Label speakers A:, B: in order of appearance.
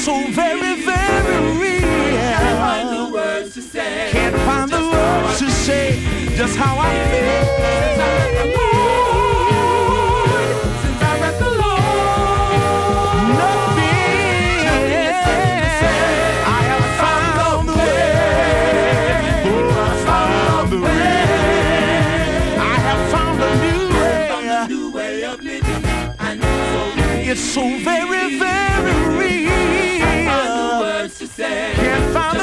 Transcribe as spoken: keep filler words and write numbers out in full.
A: so very, very real.
B: Can't find the words to say.
A: Can't find the words to say just how I feel.
B: Since I left the Lord,
A: nothing. I have found the way. Oh, I found the way. I have found a new way.
B: a new way of living. And so
A: it's so very, very real.
B: can't find the words to say.
A: Can't find